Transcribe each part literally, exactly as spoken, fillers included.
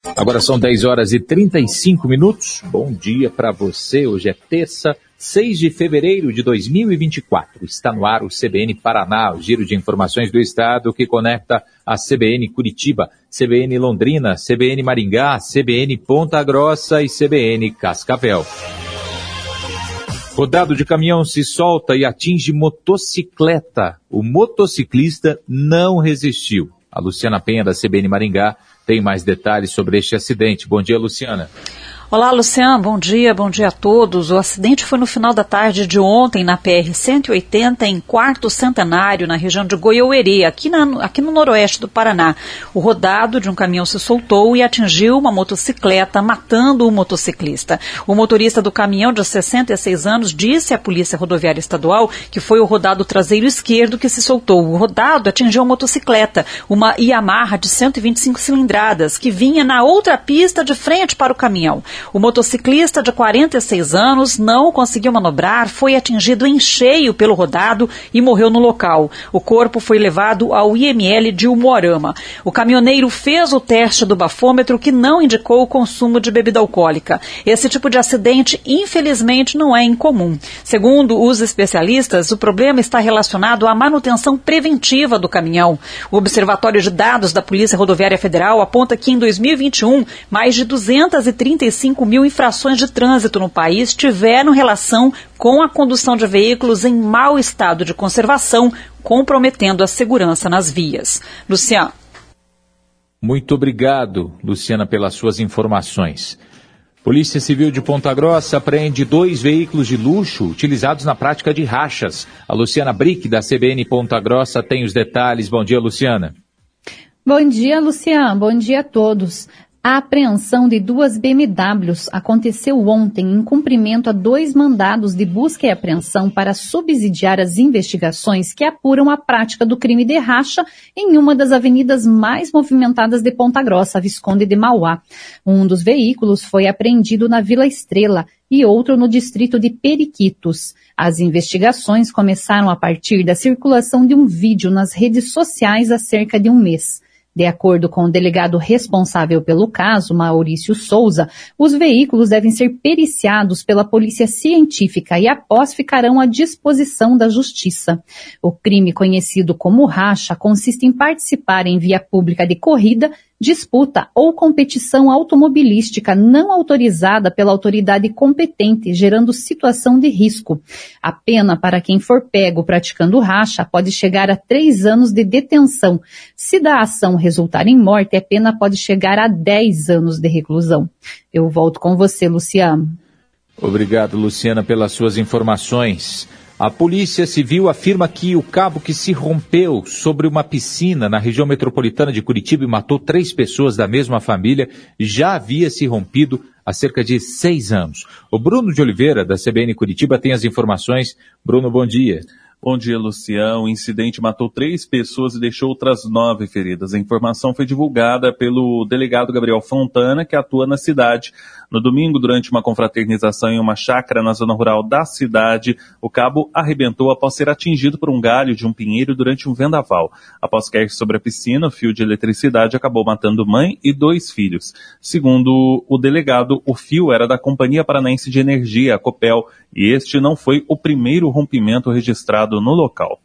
Agora são dez horas e trinta e cinco minutos. Bom dia para você. Hoje é terça, seis de fevereiro de dois mil e vinte e quatro. Está no ar o C B N Paraná, o giro de informações do estado que conecta a C B N Curitiba, C B N Londrina, C B N Maringá, C B N Ponta Grossa e C B N Cascavel. Rodado de caminhão se solta e atinge motocicleta. O motociclista não resistiu. A Luciana Penha, da C B N Maringá, tem mais detalhes sobre este acidente. Bom dia, Luciana. Olá, Luciano, bom dia, bom dia a todos. O acidente foi no final da tarde de ontem na P R cento e oitenta, em Quarto Centenário, na região de Goiôerê, aqui, na, aqui no noroeste do Paraná. O rodado de um caminhão se soltou e atingiu uma motocicleta, matando o motociclista. O motorista do caminhão, de sessenta e seis anos, disse à Polícia Rodoviária Estadual que foi o rodado traseiro esquerdo que se soltou. O rodado atingiu a motocicleta, uma Yamaha de cento e vinte e cinco cilindradas, que vinha na outra pista de frente para o caminhão. O motociclista de quarenta e seis anos não conseguiu manobrar, foi atingido em cheio pelo rodado e morreu no local. O corpo foi levado ao I M L de Umuarama. O caminhoneiro fez o teste do bafômetro, que não indicou o consumo de bebida alcoólica. Esse tipo de acidente, infelizmente, não é incomum. Segundo os especialistas, o problema está relacionado à manutenção preventiva do caminhão. O Observatório de Dados da Polícia Rodoviária Federal aponta que em dois mil e vinte e um, mais de duzentas e trinta e cinco mil infrações de trânsito no país tiveram relação com a condução de veículos em mau estado de conservação, comprometendo a segurança nas vias. Luciano. Muito obrigado, Luciana, pelas suas informações. Polícia Civil de Ponta Grossa apreende dois veículos de luxo utilizados na prática de rachas. A Luciana Brick, da C B N Ponta Grossa, tem os detalhes. Bom dia, Luciana. Bom dia, Luciano. Bom dia a todos. A apreensão de duas B M Ws aconteceu ontem em cumprimento a dois mandados de busca e apreensão para subsidiar as investigações que apuram a prática do crime de racha em uma das avenidas mais movimentadas de Ponta Grossa, Visconde de Mauá. Um dos veículos foi apreendido na Vila Estrela e outro no distrito de Periquitos. As investigações começaram a partir da circulação de um vídeo nas redes sociais há cerca de um mês. De acordo com o delegado responsável pelo caso, Maurício Souza, os veículos devem ser periciados pela polícia científica e após ficarão à disposição da justiça. O crime, conhecido como racha, consiste em participar em via pública de corrida, disputa ou competição automobilística não autorizada pela autoridade competente, gerando situação de risco. A pena para quem for pego praticando racha pode chegar a três anos de detenção. Se da ação resultar em morte, a pena pode chegar a dez anos de reclusão. Eu volto com você, Luciano. Obrigado, Luciana, pelas suas informações. A Polícia Civil afirma que o cabo que se rompeu sobre uma piscina na região metropolitana de Curitiba e matou três pessoas da mesma família já havia se rompido há cerca de seis anos. O Bruno de Oliveira, da C B N Curitiba, tem as informações. Bruno, bom dia. Bom dia, Luciano. O incidente matou três pessoas e deixou outras nove feridas. A informação foi divulgada pelo delegado Gabriel Fontana, que atua na cidade. No domingo, durante uma confraternização em uma chácara na zona rural da cidade, o cabo arrebentou após ser atingido por um galho de um pinheiro durante um vendaval. Após cair sobre a piscina, o fio de eletricidade acabou matando mãe e dois filhos. Segundo o delegado, o fio era da Companhia Paranaense de Energia, a Copel, e este não foi o primeiro rompimento registrado no local.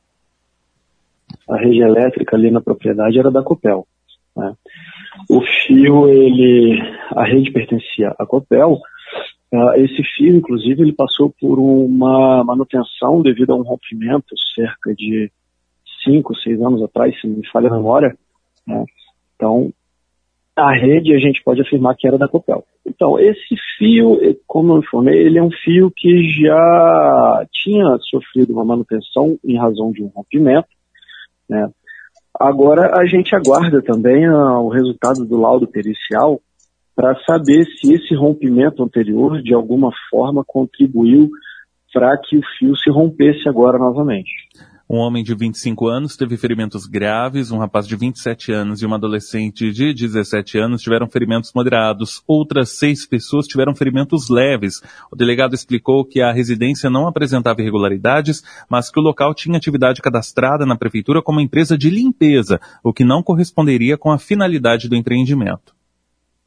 A rede elétrica ali na propriedade era da Copel, né? O fio, ele, a rede pertencia à Copel. Uh, esse fio, inclusive, ele passou por uma manutenção devido a um rompimento cerca de cinco, seis anos atrás, se não me falha a memória, né? Então, a rede a gente pode afirmar que era da Copel. Então, esse fio, como eu informei, ele é um fio que já tinha sofrido uma manutenção em razão de um rompimento, né? Agora a gente aguarda também uh, o resultado do laudo pericial para saber se esse rompimento anterior de alguma forma contribuiu para que o fio se rompesse agora novamente. Um homem de vinte e cinco anos teve ferimentos graves, um rapaz de vinte e sete anos e uma adolescente de dezessete anos tiveram ferimentos moderados. Outras seis pessoas tiveram ferimentos leves. O delegado explicou que a residência não apresentava irregularidades, mas que o local tinha atividade cadastrada na prefeitura como empresa de limpeza, o que não corresponderia com a finalidade do empreendimento.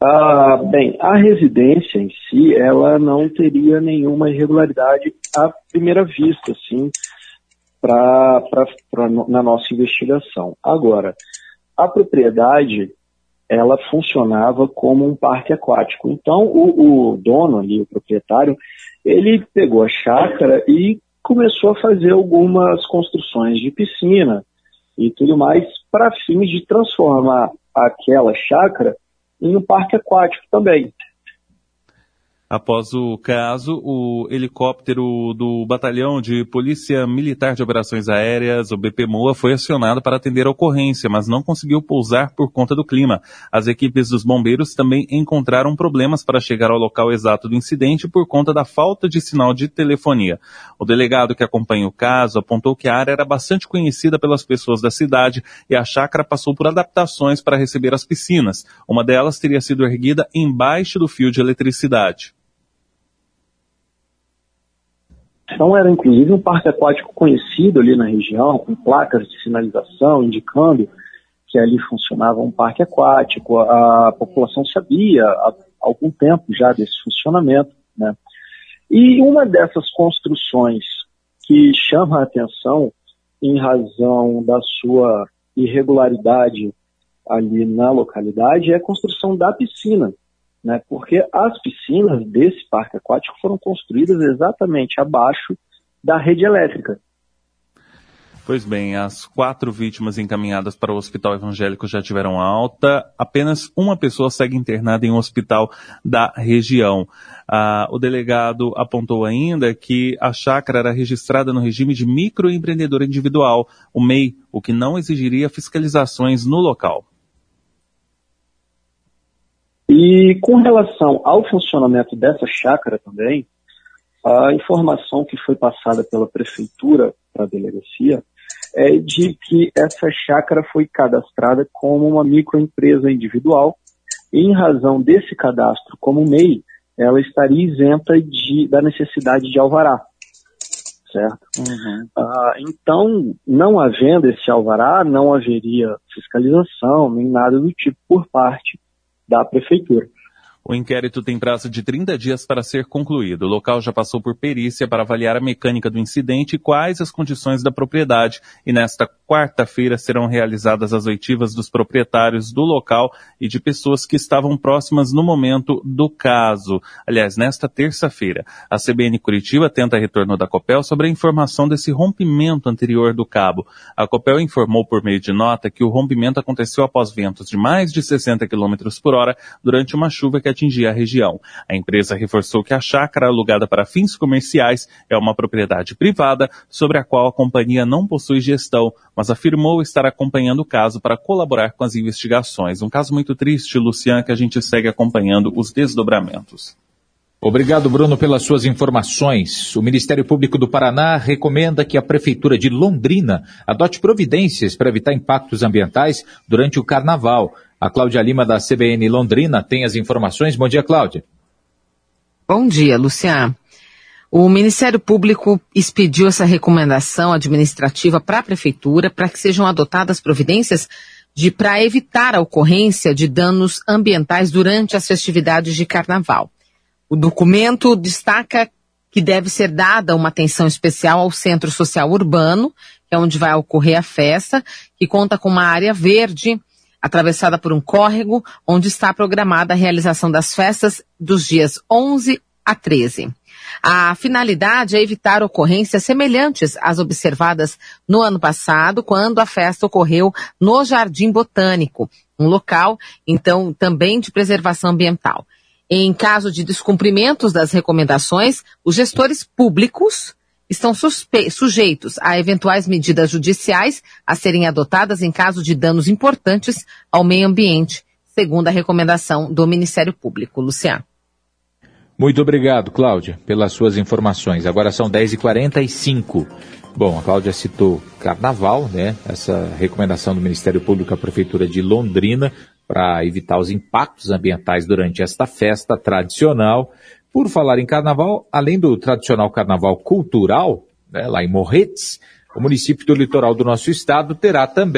Ah, bem, a residência em si, ela não teria nenhuma irregularidade à primeira vista, assim, pra, pra, pra, na nossa investigação. Agora, a propriedade, ela funcionava como um parque aquático. Então, o, o dono ali, o proprietário, ele pegou a chácara e começou a fazer algumas construções de piscina e tudo mais para fins de transformar aquela chácara em um parque aquático também. Após o caso, o helicóptero do Batalhão de Polícia Militar de Operações Aéreas, o B P M O A, foi acionado para atender a ocorrência, mas não conseguiu pousar por conta do clima. As equipes dos bombeiros também encontraram problemas para chegar ao local exato do incidente por conta da falta de sinal de telefonia. O delegado que acompanha o caso apontou que a área era bastante conhecida pelas pessoas da cidade e a chácara passou por adaptações para receber as piscinas. Uma delas teria sido erguida embaixo do fio de eletricidade. Então era inclusive um parque aquático conhecido ali na região, com placas de sinalização indicando que ali funcionava um parque aquático. A, a população sabia há algum tempo já desse funcionamento, né? E uma dessas construções que chama a atenção em razão da sua irregularidade ali na localidade é a construção da piscina, né, porque as piscinas desse parque aquático foram construídas exatamente abaixo da rede elétrica. Pois bem, as quatro vítimas encaminhadas para o Hospital Evangélico já tiveram alta. Apenas uma pessoa segue internada em um hospital da região. Ah, o delegado apontou ainda que a chácara era registrada no regime de microempreendedor individual, o M E I, o que não exigiria fiscalizações no local. E com relação ao funcionamento dessa chácara também, a informação que foi passada pela prefeitura para a delegacia é de que essa chácara foi cadastrada como uma microempresa individual e em razão desse cadastro como M E I, ela estaria isenta de, da necessidade de alvará, certo? Uhum. Ah, então, não havendo esse alvará, não haveria fiscalização nem nada do tipo por parte da prefeitura. O inquérito tem prazo de trinta dias para ser concluído. O local já passou por perícia para avaliar a mecânica do incidente e quais as condições da propriedade. E nesta quarta-feira serão realizadas as oitivas dos proprietários do local e de pessoas que estavam próximas no momento do caso. Aliás, nesta terça-feira, a C B N Curitiba tenta retorno da Copel sobre a informação desse rompimento anterior do cabo. A Copel informou por meio de nota que o rompimento aconteceu após ventos de mais de sessenta quilômetros por hora durante uma chuva que atingir a região. A empresa reforçou que a chácara, alugada para fins comerciais, é uma propriedade privada sobre a qual a companhia não possui gestão, mas afirmou estar acompanhando o caso para colaborar com as investigações. Um caso muito triste, Luciano, que a gente segue acompanhando os desdobramentos. Obrigado, Bruno, pelas suas informações. O Ministério Público do Paraná recomenda que a Prefeitura de Londrina adote providências para evitar impactos ambientais durante o Carnaval. A Cláudia Lima, da C B N Londrina, tem as informações. Bom dia, Cláudia. Bom dia, Luciano. O Ministério Público expediu essa recomendação administrativa para a Prefeitura para que sejam adotadas providências para evitar a ocorrência de danos ambientais durante as festividades de Carnaval. O documento destaca que deve ser dada uma atenção especial ao Centro Social Urbano, que é onde vai ocorrer a festa, que conta com uma área verde atravessada por um córrego, onde está programada a realização das festas dos dias onze a treze. A finalidade é evitar ocorrências semelhantes às observadas no ano passado, quando a festa ocorreu no Jardim Botânico, um local, então, também de preservação ambiental. Em caso de descumprimentos das recomendações, os gestores públicos estão suspe- sujeitos a eventuais medidas judiciais a serem adotadas em caso de danos importantes ao meio ambiente, segundo a recomendação do Ministério Público. Luciano. Muito obrigado, Cláudia, pelas suas informações. Agora são dez e quarenta e cinco. Bom, a Cláudia citou Carnaval, né? Essa recomendação do Ministério Público à Prefeitura de Londrina para evitar os impactos ambientais durante esta festa tradicional. Por falar em Carnaval, além do tradicional Carnaval cultural, né, lá em Morretes, o município do litoral do nosso estado terá também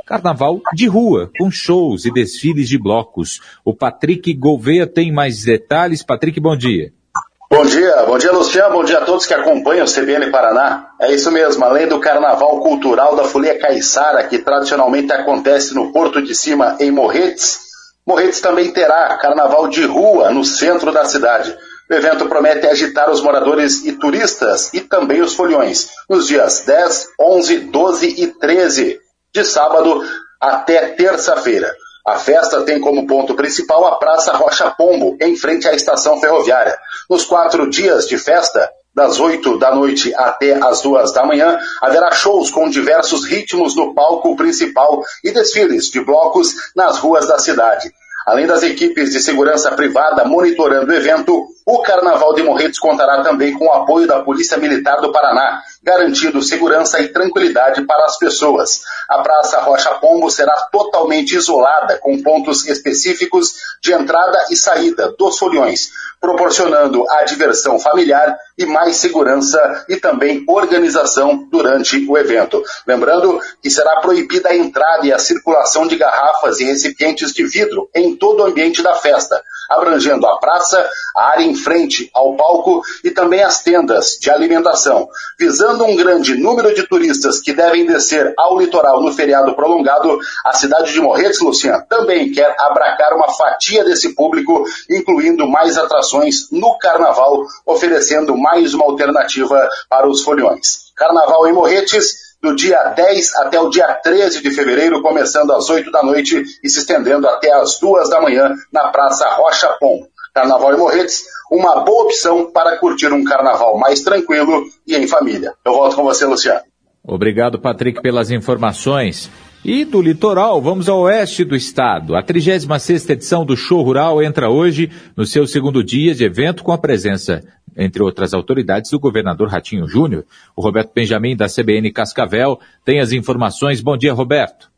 carnaval de rua, com shows e desfiles de blocos. O Patrick Gouveia tem mais detalhes. Patrick, bom dia. Bom dia, bom dia Luciano, bom dia a todos que acompanham o C B N Paraná. É isso mesmo, além do Carnaval Cultural da Folia Caiçara, que tradicionalmente acontece no Porto de Cima, em Morretes, Morretes também terá Carnaval de Rua no centro da cidade. O evento promete agitar os moradores e turistas e também os foliões, nos dias dez, onze, doze e treze, de sábado até terça-feira. A festa tem como ponto principal a Praça Rocha Pombo, em frente à estação ferroviária. Nos quatro dias de festa, das oito da noite até as duas da manhã, haverá shows com diversos ritmos no palco principal e desfiles de blocos nas ruas da cidade. Além das equipes de segurança privada monitorando o evento, o Carnaval de Morretes contará também com o apoio da Polícia Militar do Paraná, garantindo segurança e tranquilidade para as pessoas. A Praça Rocha Pombo será totalmente isolada, com pontos específicos de entrada e saída dos foliões, proporcionando a diversão familiar e mais segurança e também organização durante o evento. Lembrando que será proibida a entrada e a circulação de garrafas e recipientes de vidro em todo o ambiente da festa, abrangendo a praça, a área em frente ao palco e também as tendas de alimentação. Visando um grande número de turistas que devem descer ao litoral no feriado prolongado, a cidade de Morretes, Luciano, também quer abraçar uma fatia desse público, incluindo mais atrações no carnaval, oferecendo mais uma alternativa para os foliões. Carnaval em Morretes, do dia dez até o dia treze de fevereiro, começando às oito da noite e se estendendo até às duas da manhã na Praça Rocha Pombo. Carnaval em Morretes, uma boa opção para curtir um carnaval mais tranquilo e em família. Eu volto com você, Luciano. Obrigado, Patrick, pelas informações. E do litoral, vamos ao oeste do estado. A trigésima sexta edição do Show Rural entra hoje no seu segundo dia de evento com a presença, entre outras autoridades, do governador Ratinho Júnior. O Roberto Benjamin, da C B N Cascavel, tem as informações. Bom dia, Roberto.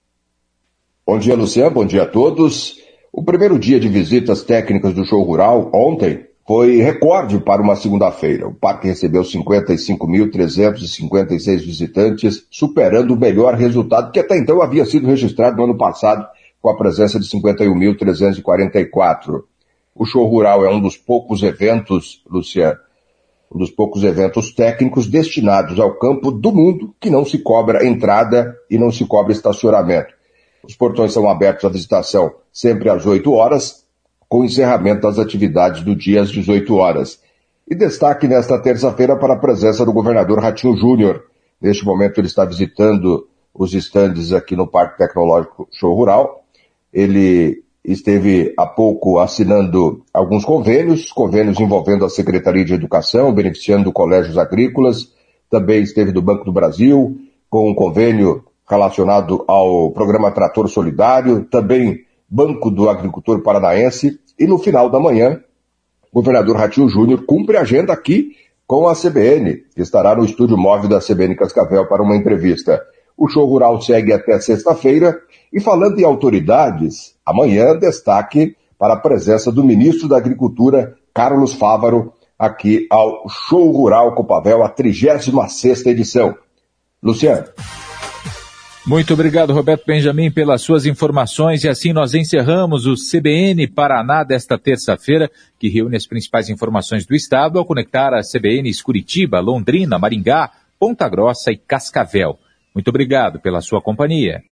Bom dia, Luciano. Bom dia a todos. O primeiro dia de visitas técnicas do Show Rural, ontem, foi recorde para uma segunda-feira. O parque recebeu cinquenta e cinco mil trezentos e cinquenta e seis visitantes, superando o melhor resultado que até então havia sido registrado no ano passado, com a presença de cinquenta e um mil trezentos e quarenta e quatro. O Show Rural é um dos poucos eventos, Luciano, um dos poucos eventos técnicos destinados ao campo do mundo que não se cobra entrada e não se cobra estacionamento. Os portões são abertos à visitação sempre às oito horas, com o encerramento das atividades do dia às dezoito horas. E destaque nesta terça-feira para a presença do governador Ratinho Júnior. Neste momento ele está visitando os estandes aqui no Parque Tecnológico Show Rural. Ele esteve há pouco assinando alguns convênios, convênios envolvendo a Secretaria de Educação, beneficiando colégios agrícolas. Também esteve do Banco do Brasil, com um convênio relacionado ao Programa Trator Solidário, também Banco do Agricultor Paranaense, e no final da manhã, o governador Ratinho Júnior cumpre a agenda aqui com a C B N, que estará no estúdio móvel da C B N Cascavel para uma entrevista. O Show Rural segue até sexta-feira, e falando em autoridades, amanhã destaque para a presença do ministro da Agricultura, Carlos Fávaro, aqui ao Show Rural Copavel, a trigésima sexta edição. Luciano. Muito obrigado, Roberto Benjamin, pelas suas informações, e assim nós encerramos o C B N Paraná desta terça-feira, que reúne as principais informações do estado ao conectar a C B N Curitiba, Londrina, Maringá, Ponta Grossa e Cascavel. Muito obrigado pela sua companhia.